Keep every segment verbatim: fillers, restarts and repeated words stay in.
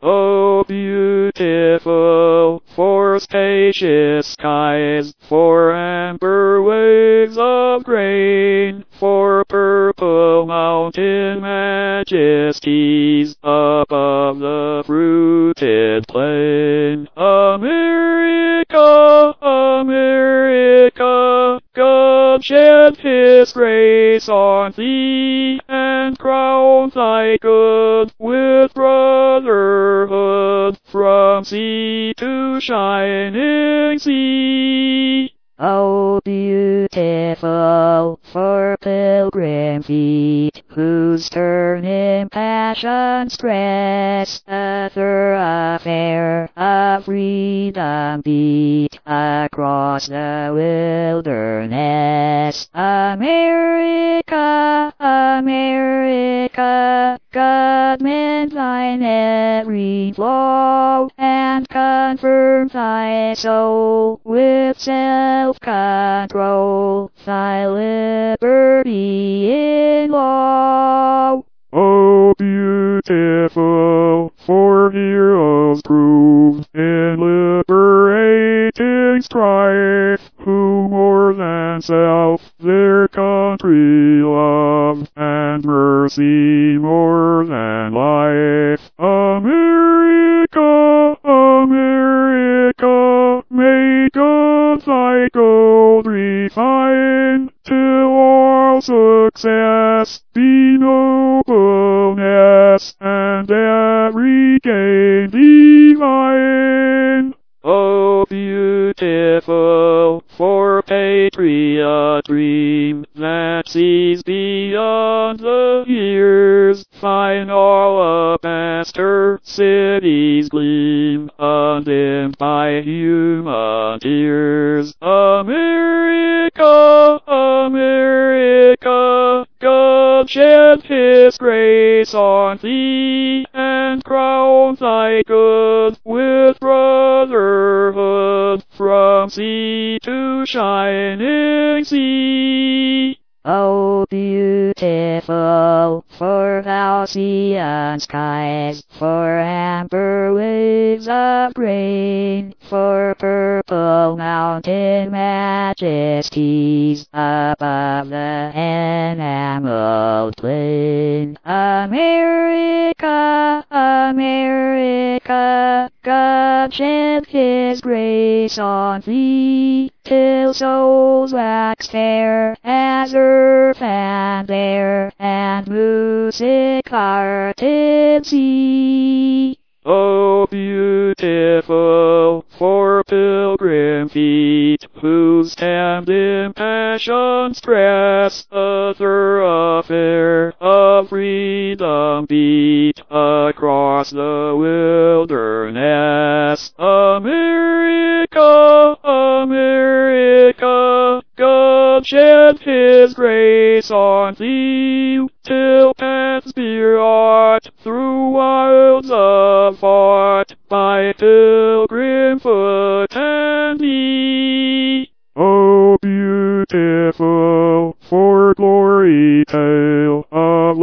Oh, beautiful, for spacious skies, for amber waves of grain, for purple mountain majesties above the fruited plain. America, America, God shed His grace on thee, and crown thy good with brotherhood from sea to shining sea. Oh, beautiful, for pilgrim feet, whose turning passions press a thoroughfare of freedom beat across the wilderness. America, America, God mend thine every flaw, and confirm thy soul with self-control, thy liberty in law. Oh, beautiful, for heroes proved in liberating strife, who more than self their country loved, and mercy more than life. America, America, may God thy gold refine, till all success be nobleness, and every gain divine. Oh, beautiful, for patriot dream that sees beyond the years, fine all alabaster cities gleam, undimmed by human tears. America, America, God shed His grace on thee, and crown thy good with brotherhood from sea to shining sea. Oh, beautiful, for halcyon skies, for amber waves of grain, for purple mountain majesties above the enameled plain. America, America, God shed His grace on thee, till souls wax fair as earth and air, and music-hearted sea. Oh, beautiful, for pilgrim feet, whose stamped impassioned press a thoroughfare of freedom beat across the wilderness. America, America, God shed His grace on thee, till paths be wrought through wilds of thought by pilgrim foot and knee. Oh, beautiful, for glory tale of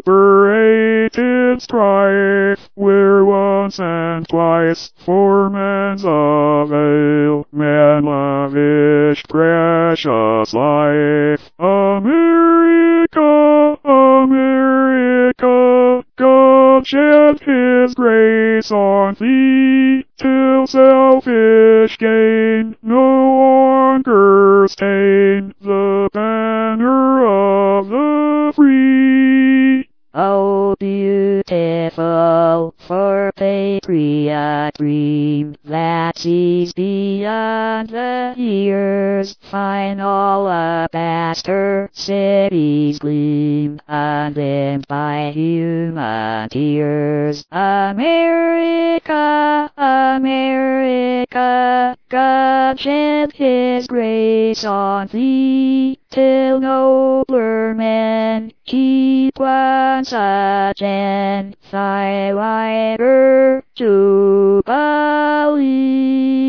liberated strife, where once and twice for man's avail man lavished precious life. America, America, God shed His grace on thee, till selfish gain no longer stain the banner of the free. Oh, beautiful, for patriot dream that sees beyond the years, fine alabaster cities gleam, undimmed by human tears. America, America, God shed His grace on thee, till nobler men keep once again thy wider jubilee.